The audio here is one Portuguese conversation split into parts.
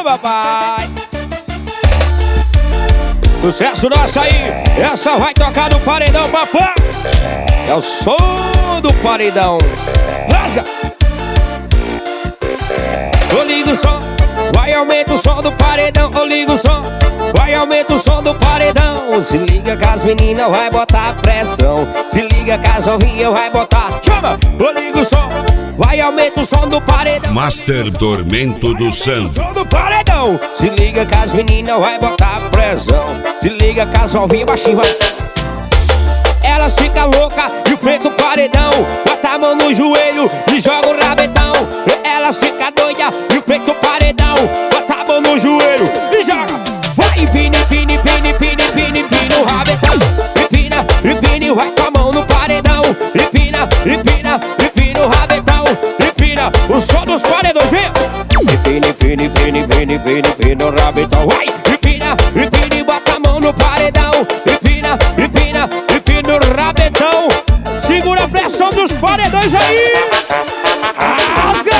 papai. Sucesso nosso aí. Essa vai tocar no paredão, papai. É o som do paredão. Rasga. Eu ligo o som, vai aumenta o som do paredão. Eu ligo o som, vai aumenta o som do paredão. Se liga que as meninas vai botar pressão. Se liga que as novinhas vai botar. Chama! Eu ligo o som, vai aumenta o som do paredão. Master Tormento do Samba. Som do paredão. Se liga que as meninas vai botar pressão. Se liga que as novinhas baixinho vai. Ela fica louca e enfrenta o paredão. Bota a mão no joelho e joga o rabetão. Ela fica doida e enfrenta o paredão. Bota a mão no joelho e joga. Vai empina, empina, empina, empina, empina, empina o rabetão. Empina, empina e vai com a mão no paredão. Empina, empina, empina o rabetão. Empina o som dos paredões, vem. Empina, empina, empina, empina, empina, empina o rabetão. Vai, empina, empina e bota a mão no paredão. Empina, empina, empina o rabetão. Segura a pressão dos paredões aí. Rasga.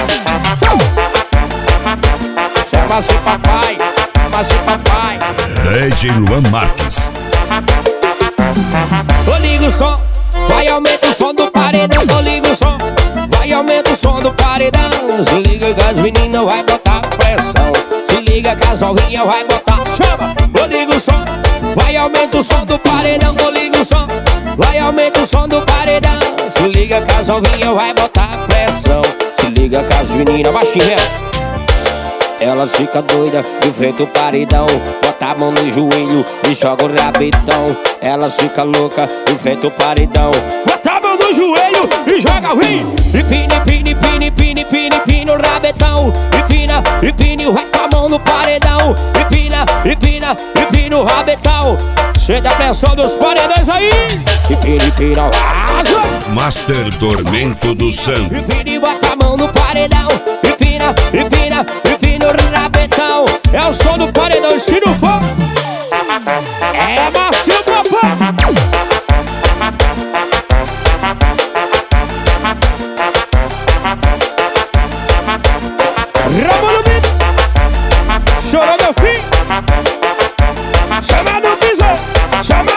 Chama-se papai, chama-se papai. Lady Luan Marques. Eu ligo o som, vai aumenta o som do paredão. Eu ligo o som, vai aumenta o som do paredão. Se liga que as meninas vai botar pressão. Se liga que as novinhas vai botar. Chama! Eu ligo o som, vai aumenta o som do paredão. Eu ligo o som, vai aumenta o som do paredão. Se liga que as novinhas vai botar pressão. Se liga que as meninas baixinhas. Elas ficam doidas e enfrenta o paredão. Bota a mão no joelho e joga o rabetão. Elas ficam loucas e enfrenta o paredão. Bota a mão no joelho e joga o rim. Empina, empina, empina, empina, empina, empina o rabetão. Empina, empina e vai com a mão no paredão. Empina, empina, empina o rabetão. Sente a pressão dos paredões aí. Empina, empina, vaza. Master Tormento do Samba. Empina e bota a mão no paredão. Empina, empina, empina o rabetão. É o som do paredão, se não for é macio, papai. Ramon no beat. Chorou meu filho. Chama no piso. Chama